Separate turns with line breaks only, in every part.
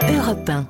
Europe 1.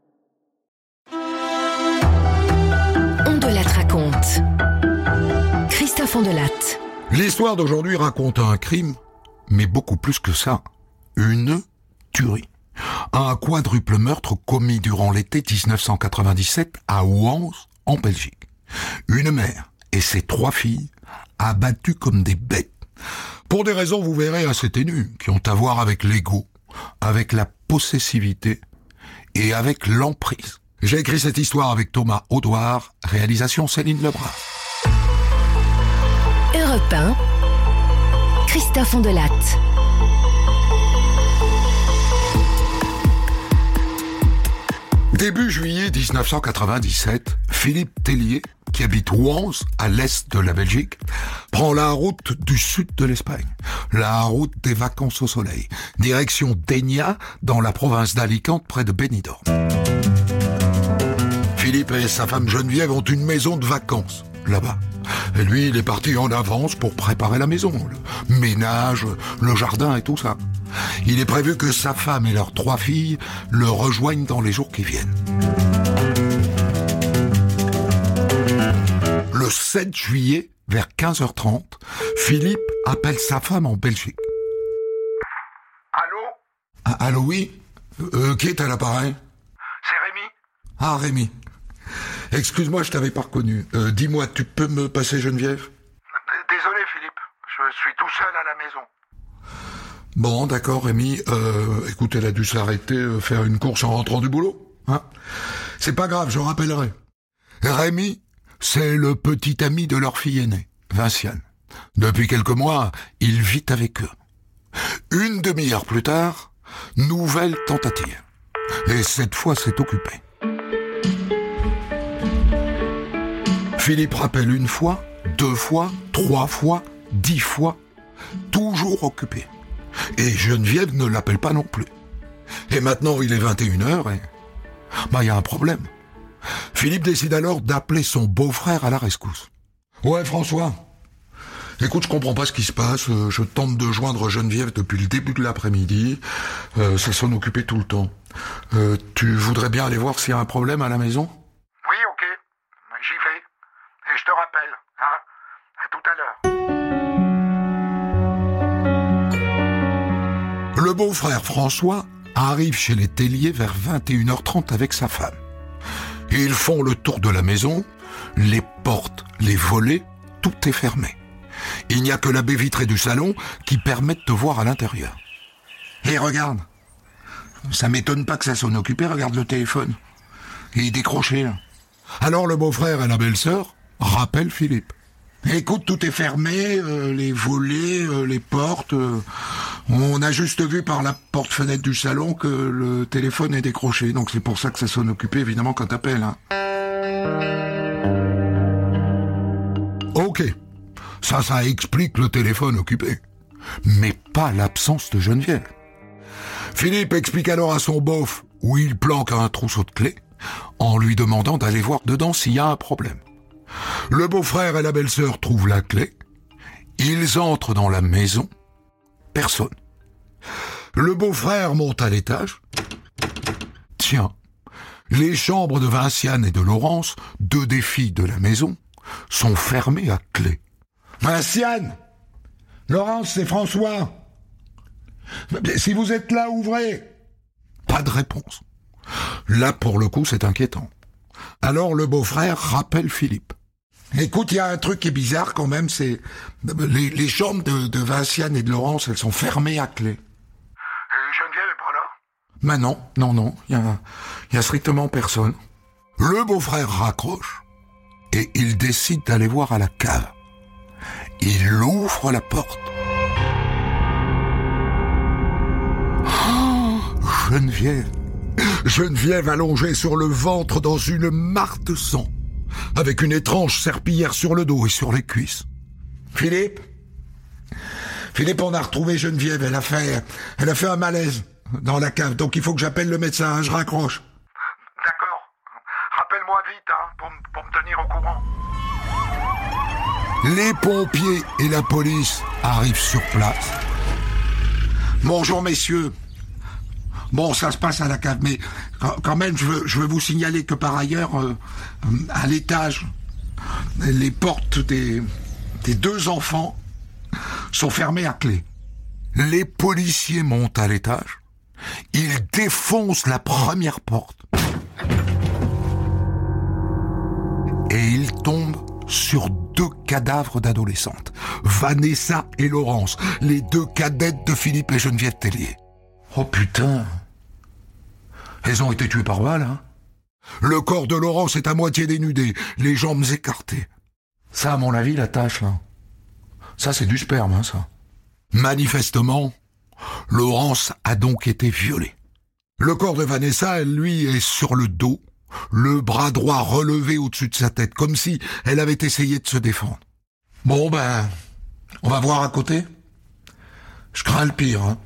On de Latte raconte. Christophe Ondelatte.
L'histoire d'aujourd'hui raconte un crime, mais beaucoup plus que ça. Une tuerie. Un quadruple meurtre commis durant l'été 1997 à Ouans, en Belgique. Une mère et ses 3 filles abattues comme des bêtes. Pour des raisons, vous verrez, assez ténues, qui ont à voir avec l'ego, avec la possessivité et avec l'emprise. J'ai écrit cette histoire avec Thomas Audouard, réalisation Céline Lebras.
Europe 1. Christophe Ondelatte.
Début juillet 1997, Philippe Tellier, qui habite Ouans, à l'est de la Belgique, prend la route du sud de l'Espagne, la route des vacances au soleil, direction Dénia, dans la province d'Alicante, près de Benidorm. Philippe et sa femme Geneviève ont une maison de vacances, là-bas. Et lui, il est parti en avance pour préparer la maison, le ménage, le jardin et tout ça. Il est prévu que sa femme et leurs 3 filles le rejoignent dans les jours qui viennent. Le 7 juillet, vers 15h30, Philippe appelle sa femme en Belgique.
Allô ?
Allô, oui ? Qui est à l'appareil ?
C'est Rémi ?
Ah, Rémi. Excuse-moi, je t'avais pas reconnu. Dis-moi, tu peux me passer Geneviève ?
Désolé Philippe, je suis tout seul à la maison.
Bon, d'accord, Rémi. Écoute, elle a dû s'arrêter, faire une course en rentrant du boulot. Hein ? C'est pas grave, je rappellerai. Rémi, c'est le petit ami de leur fille aînée, Vinciane. Depuis quelques mois, il vit avec eux. Une demi-heure plus tard, nouvelle tentative. Et cette fois, c'est occupé. Philippe rappelle 1 fois, 2 fois, 3 fois, 10 fois, toujours occupé. Et Geneviève ne l'appelle pas non plus. Et maintenant, il est 21h et... il y a un problème. Philippe décide alors d'appeler son beau-frère à la rescousse. Ouais, François. Écoute, je comprends pas ce qui se passe. Je tente de joindre Geneviève depuis le début de l'après-midi. Ça sonne occupé tout le temps. Tu voudrais bien aller voir s'il y a un problème à la maison ?
Oui, ok. J'y vais. Et je te rappelle, hein ? À tout à l'heure.
Le beau-frère François arrive chez les Tellier vers 21h30 avec sa femme. Ils font le tour de la maison, les portes, les volets, tout est fermé. Il n'y a que la baie vitrée du salon qui permet de voir à l'intérieur. Et regarde, ça m'étonne pas que ça sonne occupé, regarde le téléphone. Il est décroché là. Alors le beau-frère et la belle-sœur rappellent Philippe. Écoute, tout est fermé, les volets, les portes. On a juste vu par la porte-fenêtre du salon que le téléphone est décroché. Donc c'est pour ça que ça sonne occupé, évidemment, quand t'appelles. Hein. Ok, ça explique le téléphone occupé. Mais pas l'absence de Geneviève. Philippe explique alors à son beauf où il planque un trousseau de clés, en lui demandant d'aller voir dedans s'il y a un problème. Le beau-frère et la belle-sœur trouvent la clé. Ils entrent dans la maison. Personne. Le beau-frère monte à l'étage. Tiens, les chambres de Vinciane et de Laurence, 2 des filles de la maison, sont fermées à clé. Vinciane ! Laurence, c'est François. Si vous êtes là, ouvrez. Pas de réponse. Là, pour le coup, c'est inquiétant. Alors le beau-frère rappelle Philippe. Écoute, il y a un truc qui est bizarre quand même, c'est... Les chambres de Vinciane et de Laurence, elles sont fermées à clé.
Geneviève est pas là ?
Mais non, il y a strictement personne. Le beau-frère raccroche et il décide d'aller voir à la cave. Il ouvre la porte. Oh, Geneviève allongée sur le ventre dans une mare de sang, avec une étrange serpillière sur le dos et sur les cuisses. Philippe, on a retrouvé Geneviève, elle a fait un malaise dans la cave, donc il faut que j'appelle le médecin, je raccroche.
D'accord. Rappelle-moi vite, hein, pour me tenir au courant.
Les pompiers et la police arrivent sur place. Bonjour messieurs. Bon, ça se passe à la cave, mais quand même, je veux vous signaler que par ailleurs, à l'étage, les portes des 2 enfants sont fermées à clé. Les policiers montent à l'étage, ils défoncent la première porte et ils tombent sur 2 cadavres d'adolescentes, Vanessa et Laurence, les 2 cadettes de Philippe et Geneviève Tellier. Oh putain! Elles ont été tuées par balle, hein? Le corps de Laurence est à moitié dénudé, les jambes écartées. Ça, à mon avis, la tâche, là. Ça, c'est du sperme, hein, ça. Manifestement, Laurence a donc été violée. Le corps de Vanessa, elle, lui, est sur le dos, le bras droit relevé au-dessus de sa tête, comme si elle avait essayé de se défendre. Bon, ben, on va voir à côté. Je crains le pire, hein.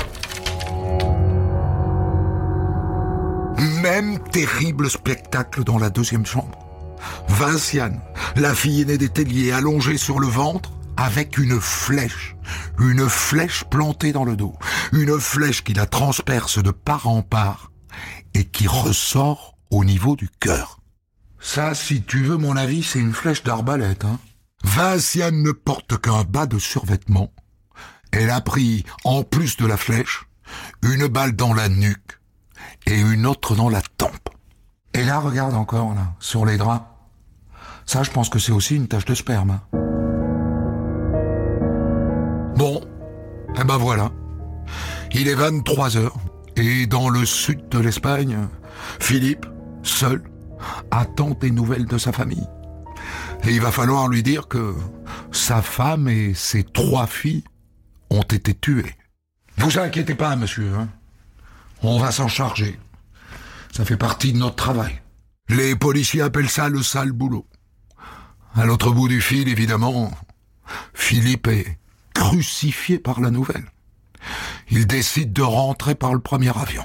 Même terrible spectacle dans la 2e chambre. Vinciane, la fille aînée des Tellier, allongée sur le ventre, avec une flèche plantée dans le dos, une flèche qui la transperce de part en part et qui ressort au niveau du cœur. Ça, si tu veux mon avis, c'est une flèche d'arbalète, hein. Vinciane ne porte qu'un bas de survêtement. Elle a pris, en plus de la flèche, une balle dans la nuque et une autre dans la tempe. Et là, regarde encore, là, sur les draps. Ça, je pense que c'est aussi une tache de sperme, hein. Bon, eh ben voilà. Il est 23h, et dans le sud de l'Espagne, Philippe, seul, attend des nouvelles de sa famille. Et il va falloir lui dire que sa femme et ses 3 filles ont été tuées. Vous inquiétez pas, monsieur, hein. On va s'en charger. Ça fait partie de notre travail. Les policiers appellent ça le sale boulot. À l'autre bout du fil, évidemment, Philippe est crucifié par la nouvelle. Il décide de rentrer par le premier avion.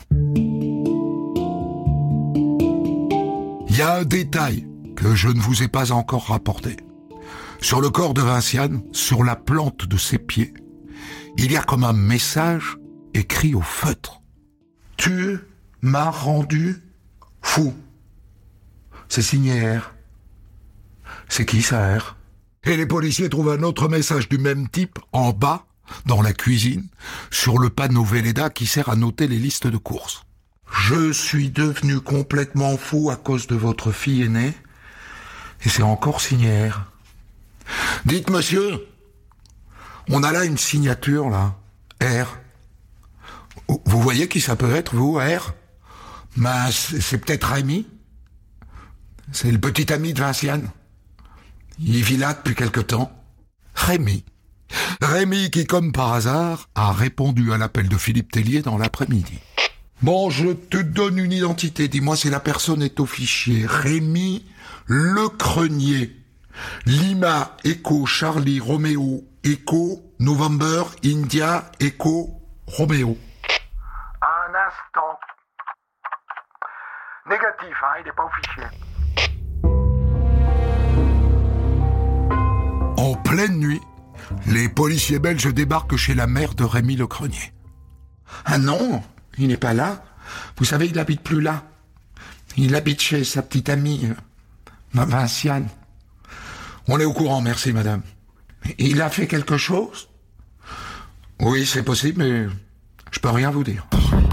Il y a un détail que je ne vous ai pas encore rapporté. Sur le corps de Vinciane, sur la plante de ses pieds, il y a comme un message écrit au feutre. « Tu m'as rendu fou. » C'est signé R. C'est qui ça, R? Et les policiers trouvent un autre message du même type en bas, dans la cuisine, sur le panneau Velleda qui sert à noter les listes de courses. « Je suis devenu complètement fou à cause de votre fille aînée. » Et c'est encore signé R. Dites, monsieur, on a là une signature, là. R. Vous voyez qui ça peut être, vous, R? Ben, c'est peut-être Rémi. C'est le petit ami de Vinciane. Il vit là depuis quelque temps. Rémi. Rémi qui, comme par hasard, a répondu à l'appel de Philippe Tellier dans l'après-midi. Bon, je te donne une identité. Dis-moi si la personne est au fichier. Rémi Lecrenier. Lima, Echo, Charlie, Roméo, Echo, November, India, Echo, Roméo.
Un instant. Négatif, hein, il n'est pas au fichier.
En pleine nuit, les policiers belges débarquent chez la mère de Rémi Lecrenier. Ah non, il n'est pas là. Vous savez, il n'habite plus là. Il habite chez sa petite amie, Vinciane. On est au courant, merci madame. Il a fait quelque chose? Oui, c'est possible, mais je peux rien vous dire.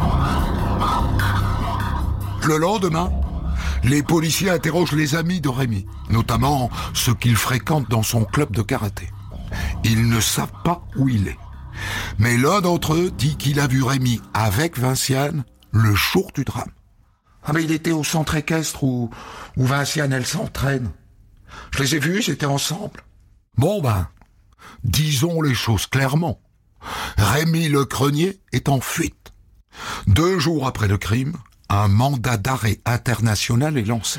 Le lendemain, les policiers interrogent les amis de Rémi, notamment ceux qu'il fréquente dans son club de karaté. Ils ne savent pas où il est. Mais l'un d'entre eux dit qu'il a vu Rémi avec Vinciane le jour du drame. Ah mais il était au centre équestre où Vinciane elle s'entraîne. Je les ai vus, ils étaient ensemble. Bon ben, disons les choses clairement. Rémi Lecrenier est en fuite. 2 jours après le crime, un mandat d'arrêt international est lancé.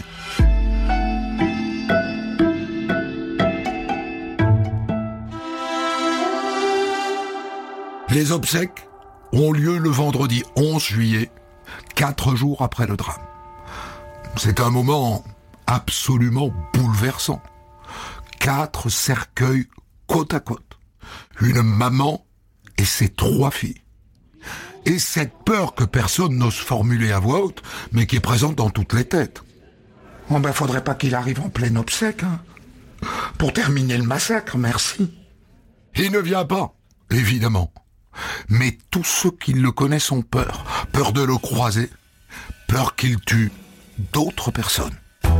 Les obsèques ont lieu le vendredi 11 juillet, 4 jours après le drame. C'est un moment absolument bouleversant. 4 cercueils côte à côte. Une maman et ses 3 filles. Et cette peur que personne n'ose formuler à voix haute, mais qui est présente dans toutes les têtes.
Oh ben, faudrait pas qu'il arrive en plein obsèque, hein. Pour terminer le massacre, merci.
Il ne vient pas, évidemment. Mais tous ceux qui le connaissent ont peur. Peur de le croiser. Peur qu'il tue d'autres personnes.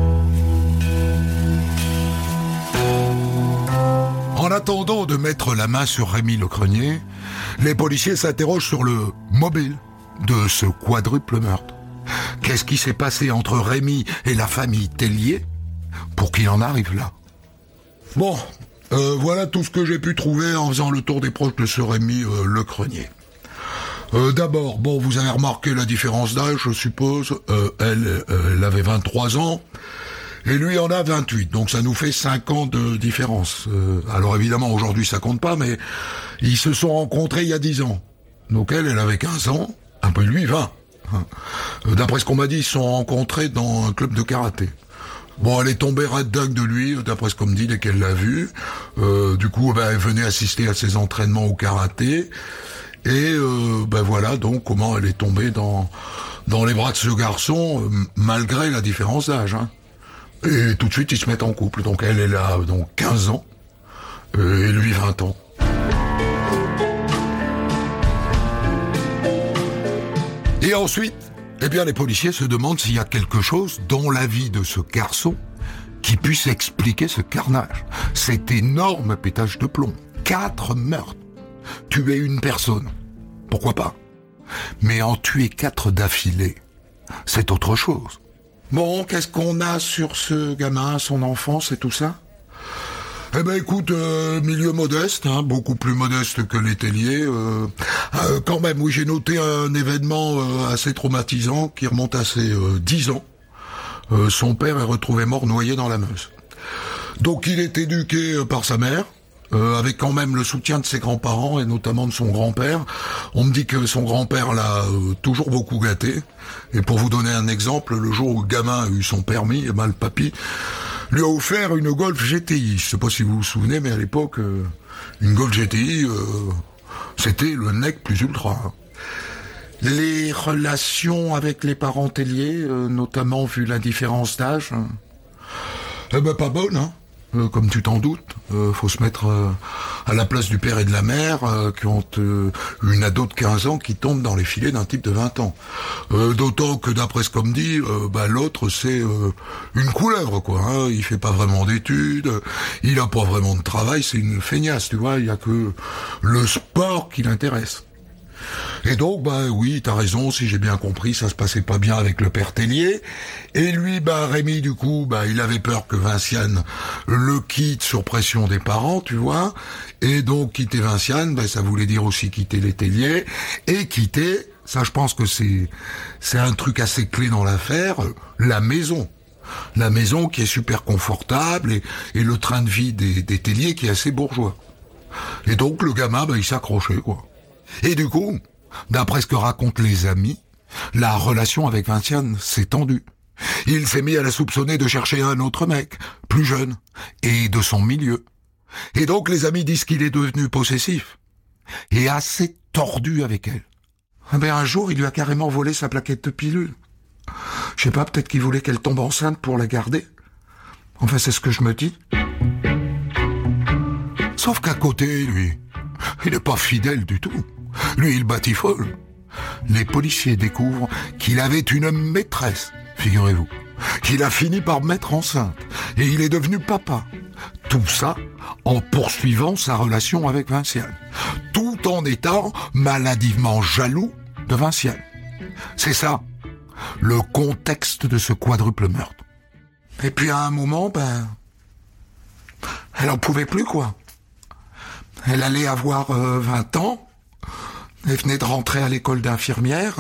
En attendant de mettre la main sur Rémi Lecrenier, les policiers s'interrogent sur le mobile de ce quadruple meurtre. Qu'est-ce qui s'est passé entre Rémi et la famille Tellier pour qu'il en arrive là? Bon, voilà tout ce que j'ai pu trouver en faisant le tour des proches de ce Rémi Lecrenier. D'abord, bon, vous avez remarqué la différence d'âge, je suppose. Elle avait 23 ans. Et lui en a 28, donc ça nous fait 5 ans de différence. Alors évidemment, aujourd'hui ça compte pas, mais ils se sont rencontrés il y a 10 ans. Donc elle avait 15 ans, un peu lui 20. D'après ce qu'on m'a dit, ils se sont rencontrés dans un club de karaté. Bon, elle est tombée red dingue de lui, d'après ce qu'on me dit, dès qu'elle l'a vu. Du coup, elle venait assister à ses entraînements au karaté. Et voilà donc comment elle est tombée dans les bras de ce garçon, malgré la différence d'âge. Hein. Et tout de suite, ils se mettent en couple. Donc elle a donc 15 ans, et lui 20 ans. Et ensuite, les policiers se demandent s'il y a quelque chose dans la vie de ce garçon qui puisse expliquer ce carnage. Cet énorme pétage de plomb. 4 meurtres. Tuer une personne. Pourquoi pas? Mais en tuer 4 d'affilée, c'est autre chose.
Bon, qu'est-ce qu'on a sur ce gamin, son enfance et tout ça?
Écoute, milieu modeste, hein, beaucoup plus modeste que les Tellier. Quand même, oui, j'ai noté un événement assez traumatisant qui remonte à ses 10 ans. Son père est retrouvé mort noyé dans la Meuse. Donc il est éduqué par sa mère, avec quand même le soutien de ses grands-parents et notamment de son grand-père. On me dit que son grand-père l'a toujours beaucoup gâté. Et pour vous donner un exemple, le jour où le gamin a eu son permis, le papy lui a offert une Golf GTI. Je sais pas si vous vous souvenez, mais à l'époque, une Golf GTI, c'était le nec plus ultra. Hein.
Les relations avec les parents Tellier, notamment vu la différence d'âge?
Pas bonne, hein. Comme tu t'en doutes, faut se mettre à la place du père et de la mère qui ont une ado de 15 ans qui tombe dans les filets d'un type de 20 ans. D'autant que d'après ce qu'on me dit, l'autre c'est une couleuvre quoi. Hein. Il fait pas vraiment d'études, il a pas vraiment de travail, c'est une feignasse, tu vois. Il y a que le sport qui l'intéresse. Et donc, oui, t'as raison, si j'ai bien compris, ça se passait pas bien avec le père Tellier. Et lui, Rémi, du coup, il avait peur que Vinciane le quitte sur pression des parents, tu vois. Et donc, quitter Vinciane, ça voulait dire aussi quitter les Tellier. Et quitter, ça je pense que c'est un truc assez clé dans l'affaire, la maison. La maison qui est super confortable et le train de vie des Tellier qui est assez bourgeois. Et donc, le gamin, il s'accrochait, quoi. Et du coup, d'après ce que racontent les amis, la relation avec Vinciane s'est tendue. Il s'est mis à la soupçonner de chercher un autre mec, plus jeune, et de son milieu. Et donc les amis disent qu'il est devenu possessif, et assez tordu avec elle.
Un jour, il lui a carrément volé sa plaquette de pilule. Je sais pas, peut-être qu'il voulait qu'elle tombe enceinte pour la garder. Enfin, c'est ce que je me dis.
Sauf qu'à côté, lui, il n'est pas fidèle du tout. Lui, il batifole. Les policiers découvrent qu'il avait une maîtresse, figurez-vous, qu'il a fini par mettre enceinte, et il est devenu papa. Tout ça en poursuivant sa relation avec Vinciane, tout en étant maladivement jaloux de Vinciane. C'est ça, le contexte de ce quadruple meurtre.
Et puis à un moment, elle en pouvait plus, quoi. Elle allait avoir 20 ans. Elle venait de rentrer à l'école d'infirmière.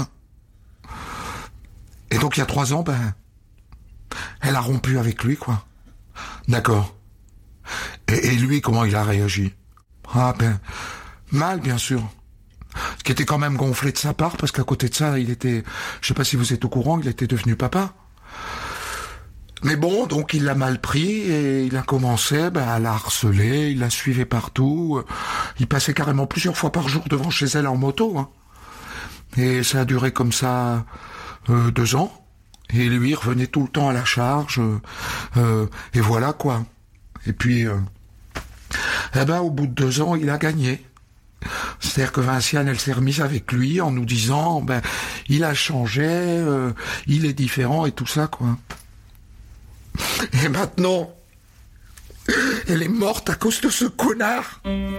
Et donc, il y a 3 ans, elle a rompu avec lui, quoi.
D'accord. Et lui, comment il a réagi?
Mal, bien sûr. Ce qui était quand même gonflé de sa part, parce qu'à côté de ça, il était... Je sais pas si vous êtes au courant, il était devenu papa. Mais bon, donc il l'a mal pris et il a commencé à la harceler, il la suivait partout. Il passait carrément plusieurs fois par jour devant chez elle en moto. Hein. Et ça a duré comme ça 2 ans. Et lui revenait tout le temps à la charge. Et voilà quoi. Et puis, au bout de 2 ans, il a gagné. C'est-à-dire que Vinciane, elle s'est remise avec lui en nous disant, il a changé, il est différent et tout ça quoi. Et maintenant, elle est morte à cause de ce connard.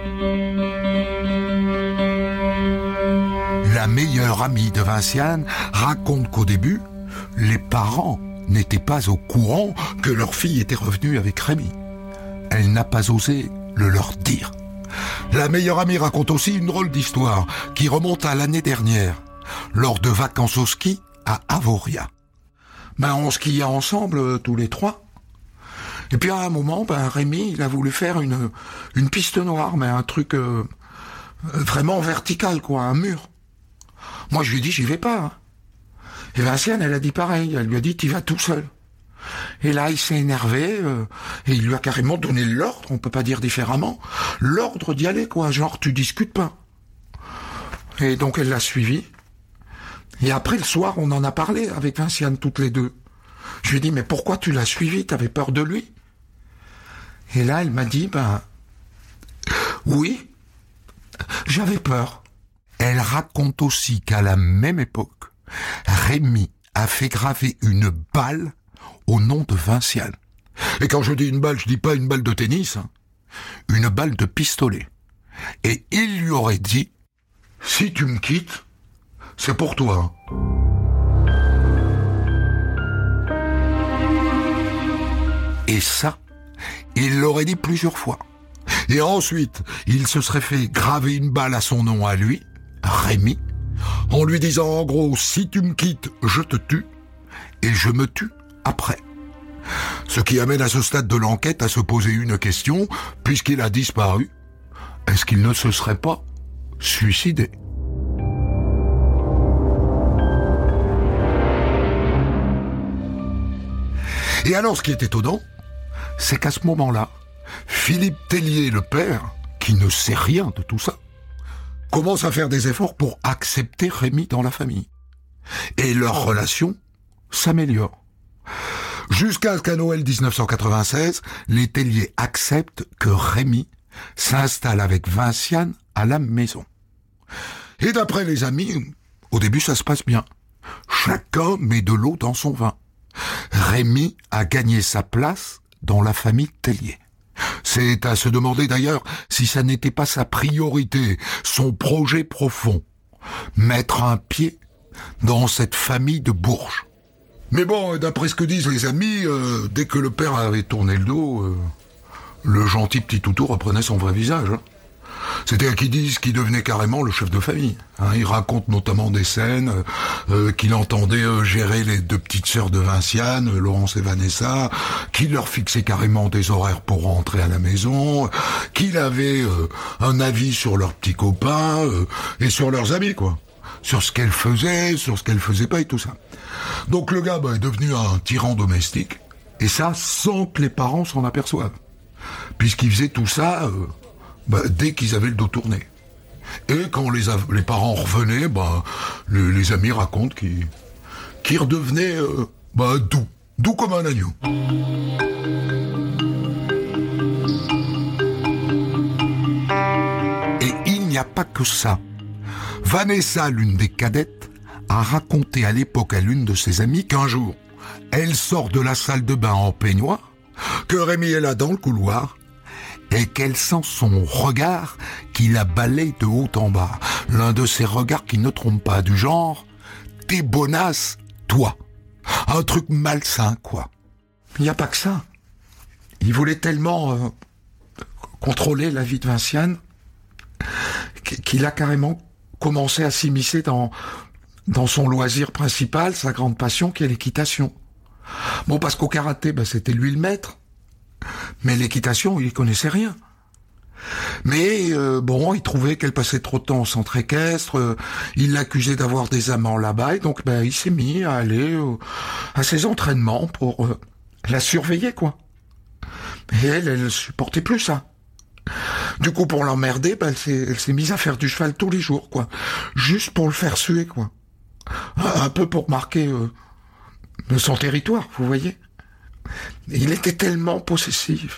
La meilleure amie de Vinciane raconte qu'au début, les parents n'étaient pas au courant que leur fille était revenue avec Rémi. Elle n'a pas osé le leur dire. La meilleure amie raconte aussi une drôle d'histoire qui remonte à l'année dernière, lors de vacances au ski à Avoria.
On skiait ensemble tous les 3. Et puis à un moment, Rémi, il a voulu faire une piste noire, mais un truc vraiment vertical, quoi, un mur. Moi, je lui ai dit, j'y vais pas. Hein. Et Vinciane, elle a dit pareil. Elle lui a dit, t'y vas tout seul. Et là, il s'est énervé et il lui a carrément donné l'ordre, on peut pas dire différemment, l'ordre d'y aller, quoi. Genre, tu discutes pas. Et donc, elle l'a suivi. Et après, le soir, on en a parlé avec Vinciane, toutes les deux. Je lui ai dit, mais pourquoi tu l'as suivi? T'avais peur de lui? Et là, elle m'a dit, oui, j'avais peur.
Elle raconte aussi qu'à la même époque, Rémi a fait graver une balle au nom de Vinciane.
Et quand je dis une balle, je dis pas une balle de tennis, hein.
Une balle de pistolet. Et il lui aurait dit,
si tu me quittes, c'est pour toi.
Et ça, il l'aurait dit plusieurs fois. Et ensuite, il se serait fait graver une balle à son nom à lui, Rémi, en lui disant en gros, si tu me quittes, je te tue, et je me tue après. Ce qui amène à ce stade de l'enquête à se poser une question, puisqu'il a disparu, est-ce qu'il ne se serait pas suicidé ? Et alors, ce qui est étonnant, c'est qu'à ce moment-là, Philippe Tellier, le père, qui ne sait rien de tout ça, commence à faire des efforts pour accepter Rémi dans la famille. Et leur relation s'améliore. Jusqu'à ce qu'à Noël 1996, les Tellier acceptent que Rémi s'installe avec Vinciane à la maison. Et d'après les amis, au début ça se passe bien. Chacun met de l'eau dans son vin. Rémi a gagné sa place dans la famille Tellier. C'est à se demander d'ailleurs si ça n'était pas sa priorité, son projet profond. Mettre un pied dans cette famille de Bourges. Mais bon, d'après ce que disent les amis, dès que le père avait tourné le dos, le gentil petit toutou reprenait son vrai visage. Hein. C'était à qui disent qu'il devenait carrément le chef de famille. Hein, il raconte notamment des scènes qu'il entendait gérer les 2 petites sœurs de Vinciane, Laurence et Vanessa, qu'il leur fixait carrément des horaires pour rentrer à la maison, qu'il avait un avis sur leurs petits copains et sur leurs amis, quoi. Sur ce qu'elle faisait, sur ce qu'elle faisait pas et tout ça. Donc le gars est devenu un tyran domestique, et ça sans que les parents s'en aperçoivent. Puisqu'il faisait tout ça dès qu'ils avaient le dos tourné. Et quand les parents revenaient, les amis racontent qu'ils redevenaient doux comme un agneau. Et il n'y a pas que ça. Vanessa, l'une des cadettes, a raconté à l'époque à l'une de ses amies qu'un jour, elle sort de la salle de bain en peignoir, que Rémi est là dans le couloir, et qu'elle sent son regard qui la balaye de haut en bas. L'un de ces regards qui ne trompent pas, du genre « t'es bonasse, toi ». Un truc malsain, quoi.
Il n'y a pas que ça. Il voulait tellement contrôler la vie de Vinciane qu'il a carrément commencé à s'immiscer dans son loisir principal, sa grande passion qui est l'équitation. Bon, parce qu'au karaté, c'était lui le maître. Mais l'équitation, il y connaissait rien. Mais il trouvait qu'elle passait trop de temps au centre équestre, il l'accusait d'avoir des amants là-bas, et donc il s'est mis à aller à ses entraînements pour la surveiller, quoi. Et elle supportait plus ça. Du coup, pour l'emmerder, elle s'est mise à faire du cheval tous les jours, quoi. Juste pour le faire suer, quoi. Un peu pour marquer son territoire, vous voyez. Il était tellement possessif.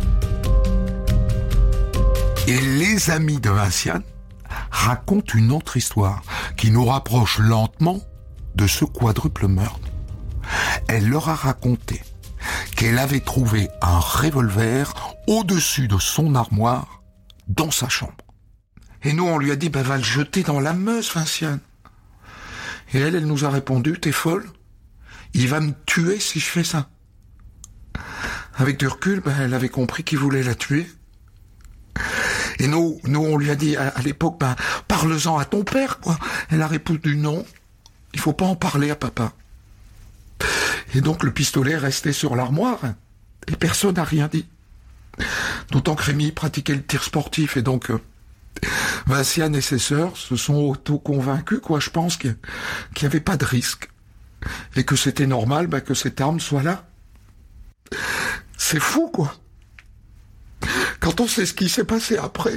Et les amis de Vinciane racontent une autre histoire qui nous rapproche lentement de ce quadruple meurtre. Elle leur a raconté qu'elle avait trouvé un revolver au-dessus de son armoire dans sa chambre.
Et nous, on lui a dit, va le jeter dans la Meuse, Vinciane. Et elle nous a répondu, t'es folle, il va me tuer si je fais ça. Avec du recul, elle avait compris qu'il voulait la tuer. Et nous, on lui a dit à l'époque, parle-en à ton père, quoi. Elle a répondu non, il faut pas en parler à papa. Et donc le pistolet est resté sur l'armoire, et personne n'a rien dit. D'autant que Rémi pratiquait le tir sportif, et donc Vinciane et ses sœurs se sont auto-convaincus, quoi, je pense, qu'il n'y avait pas de risque. Et que c'était normal que cette arme soit là. C'est fou, quoi. Quand on sait ce qui s'est passé après,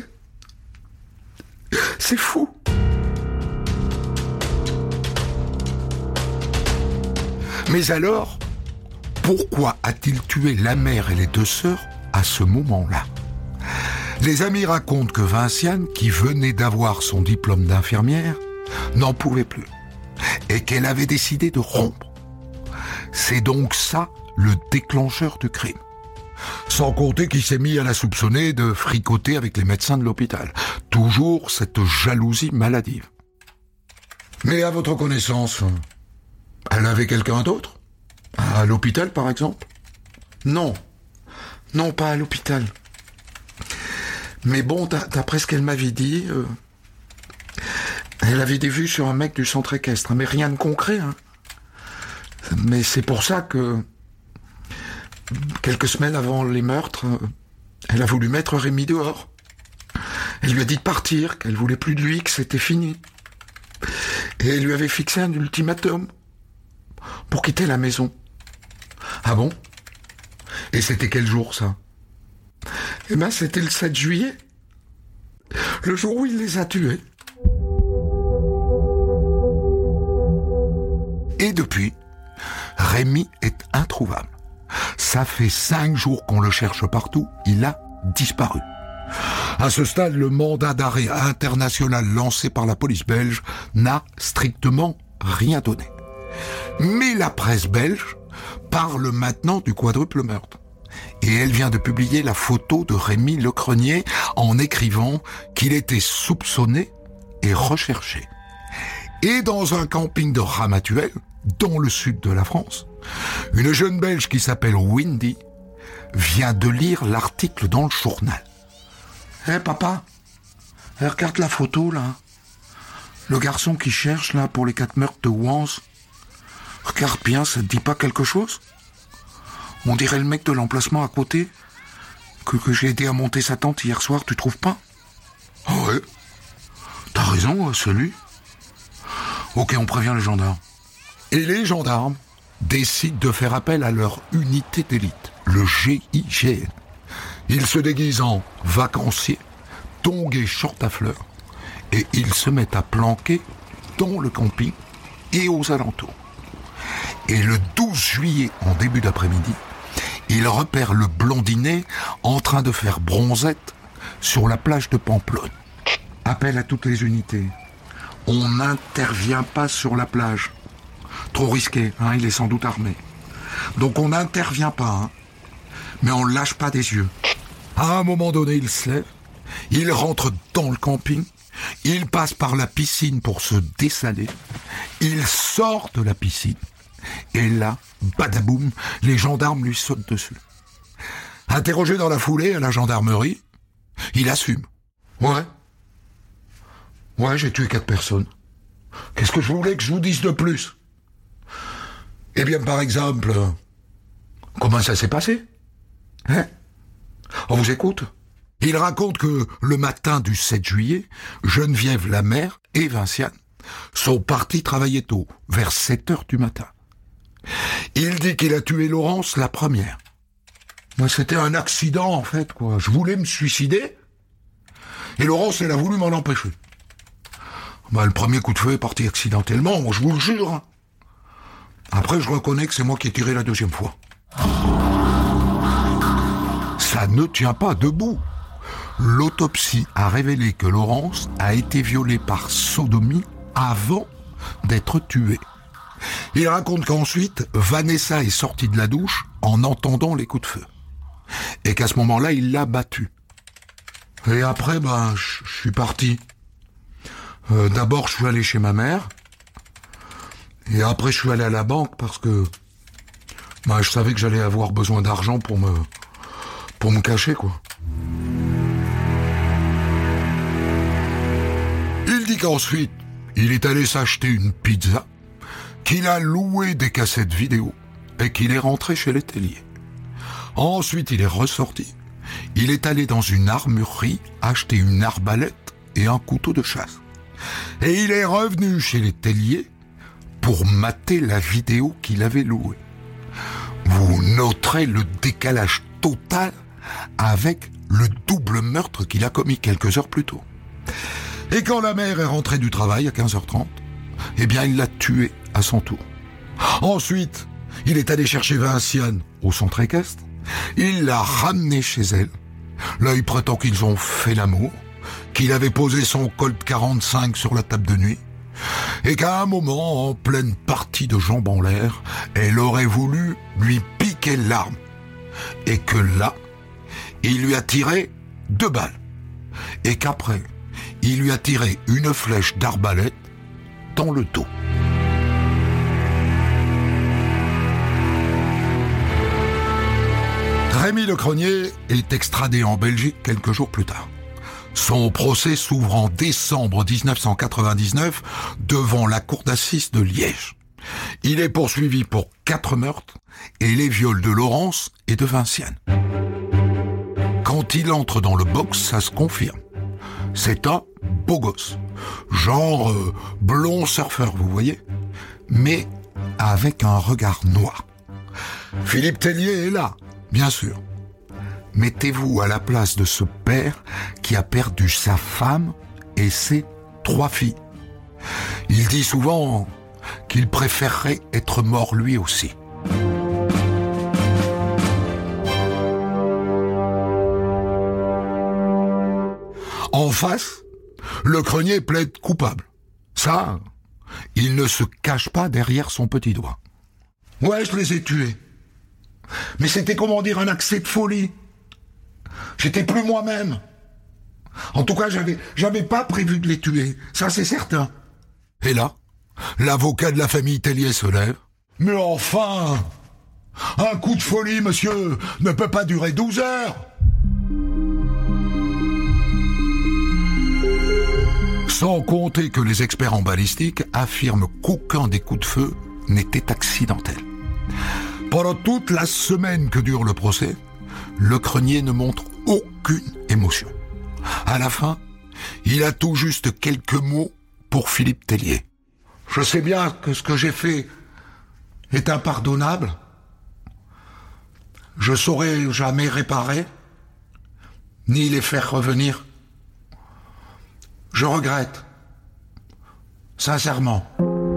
c'est fou.
Mais alors, pourquoi a-t-il tué la mère et les deux sœurs à ce moment-là ? Les amis racontent que Vinciane, qui venait d'avoir son diplôme d'infirmière, n'en pouvait plus et qu'elle avait décidé de rompre. C'est donc ça le déclencheur du crime. Sans compter qu'il s'est mis à la soupçonner de fricoter avec les médecins de l'hôpital. Toujours cette jalousie maladive.
Mais à votre connaissance, elle avait quelqu'un d'autre ? À l'hôpital, par exemple ? Non. Non, pas à l'hôpital. Mais bon, d'après ce qu'elle m'avait dit, elle avait des vues sur un mec du centre équestre. Mais rien de concret, hein. Mais c'est pour ça que quelques semaines avant les meurtres, elle a voulu mettre Rémi dehors. Elle lui a dit de partir, qu'elle voulait plus de lui, que c'était fini. Et elle lui avait fixé un ultimatum pour quitter la maison. Ah bon ? Et c'était quel jour, ça ? Eh ben, c'était le 7 juillet. Le jour où il les a tués.
Et depuis, Rémi est introuvable. Ça fait 5 jours qu'on le cherche partout, il a disparu. À ce stade, le mandat d'arrêt international lancé par la police belge n'a strictement rien donné. Mais la presse belge parle maintenant du quadruple meurtre. Et elle vient de publier la photo de Rémi Lecrenier en écrivant qu'il était soupçonné et recherché. Et dans un camping de Ramatuelle, dans le sud de la France, une jeune Belge qui s'appelle Wendy vient de lire l'article dans le journal.
Papa, regarde la photo, là. Le garçon qui cherche, là, pour les 4 meurtres de Wans. Regarde bien, ça te dit pas quelque chose ? On dirait le mec de l'emplacement à côté, que j'ai aidé à monter sa tente hier soir, tu trouves pas ?
Oh ouais.
T'as raison, c'est lui. Ok, on prévient les gendarmes.
Et les gendarmes décident de faire appel à leur unité d'élite, le GIGN. Ils se déguisent en vacanciers, tongs et short à fleurs, et ils se mettent à planquer dans le camping et aux alentours. Et le 12 juillet, en début d'après-midi, ils repèrent le blondinet en train de faire bronzette sur la plage de Pamplonne.
Appel à toutes les unités. On n'intervient pas sur la plage. Trop risqué, hein, il est sans doute armé. Donc on n'intervient pas, hein. Mais on ne lâche pas des yeux.
À un moment donné, il se lève, il rentre dans le camping, il passe par la piscine pour se dessaler, il sort de la piscine, et là, badaboum, les gendarmes lui sautent dessus. Interrogé dans la foulée à la gendarmerie, il assume.
Ouais, j'ai tué 4 personnes. Qu'est-ce que je voulais que je vous dise de plus ? Eh bien, par exemple, comment ça s'est passé ? Hein ? On vous écoute ?
Il raconte que le matin du 7 juillet, Geneviève, la mère, et Vinciane sont partis travailler tôt, vers 7h du matin. Il dit qu'il a tué Laurence la première.
Moi, c'était un accident, en fait, quoi. Je voulais me suicider.
Et Laurence, elle a voulu m'en empêcher. Le premier coup de feu est parti accidentellement, je vous le jure. Après, je reconnais que c'est moi qui ai tiré la deuxième fois. Ça ne tient pas debout. L'autopsie a révélé que Laurence a été violée par sodomie avant d'être tuée. Il raconte qu'ensuite, Vanessa est sortie de la douche en entendant les coups de feu. Et qu'à ce moment-là, il l'a battue. Et après, je suis parti. D'abord, je suis allé chez ma mère. Et après, je suis allé à la banque parce que je savais que j'allais avoir besoin d'argent pour me cacher, quoi. Il dit qu'ensuite, il est allé s'acheter une pizza, qu'il a loué des cassettes vidéo et qu'il est rentré chez les telliers. Ensuite, il est ressorti. Il est allé dans une armurerie acheter une arbalète et un couteau de chasse. Et il est revenu chez les telliers pour mater la vidéo qu'il avait louée. Vous noterez le décalage total avec le double meurtre qu'il a commis quelques heures plus tôt. Et quand la mère est rentrée du travail à 15h30, il l'a tuée à son tour. Ensuite, il est allé chercher Vinciane au centre équestre. Il l'a ramenée chez elle. Là, il prétend qu'ils ont fait l'amour, qu'il avait posé son Colt 45 sur la table de nuit, et qu'à un moment, en pleine partie de jambes en l'air, elle aurait voulu lui piquer l'arme. Et que là, il lui a tiré 2 balles. Et qu'après, il lui a tiré une flèche d'arbalète dans le dos. Rémi Lecronier est extradé en Belgique quelques jours plus tard. Son procès s'ouvre en décembre 1999 devant la cour d'assises de Liège. Il est poursuivi pour 4 meurtres et les viols de Laurence et de Vinciane. Quand il entre dans le box, ça se confirme. C'est un beau gosse, genre blond surfeur, vous voyez, mais avec un regard noir. Philippe Tellier est là, bien sûr. Mettez-vous à la place de ce père qui a perdu sa femme et ses 3 filles. Il dit souvent qu'il préférerait être mort lui aussi. En face, Lecronier plaide coupable. Ça, il ne se cache pas derrière son petit doigt. Ouais, je les ai tués. Mais c'était, un accès de folie. J'étais plus moi-même. En tout cas, j'avais pas prévu de les tuer. Ça, c'est certain. Et là, l'avocat de la famille Tellier se lève. Mais enfin, un coup de folie, monsieur, ne peut pas durer 12 heures. Sans compter que les experts en balistique affirment qu'aucun des coups de feu n'était accidentel. Pendant toute la semaine que dure le procès, Lecronier ne montre aucune émotion. À la fin, il a tout juste quelques mots pour Philippe Tellier. Je sais bien que ce que j'ai fait est impardonnable. Je saurais jamais réparer, ni les faire revenir. Je regrette, sincèrement.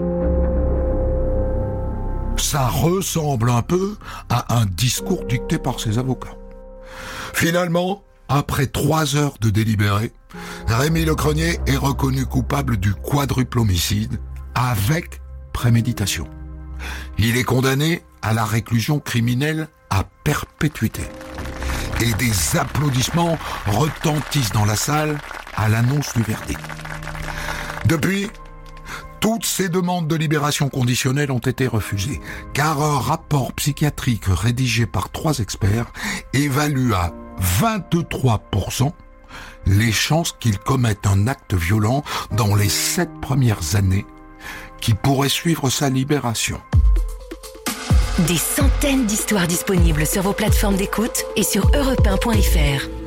Ça ressemble un peu à un discours dicté par ses avocats. Finalement, après 3 heures de délibéré, Rémi Lecronier est reconnu coupable du quadruple homicide avec préméditation. Il est condamné à la réclusion criminelle à perpétuité. Et des applaudissements retentissent dans la salle à l'annonce du verdict. Depuis, toutes ces demandes de libération conditionnelle ont été refusées, car un rapport psychiatrique rédigé par 3 experts évalue à 23% les chances qu'il commette un acte violent dans les 7 premières années qui pourraient suivre sa libération.
Des centaines d'histoires disponibles sur vos plateformes d'écoute et sur europe1.fr.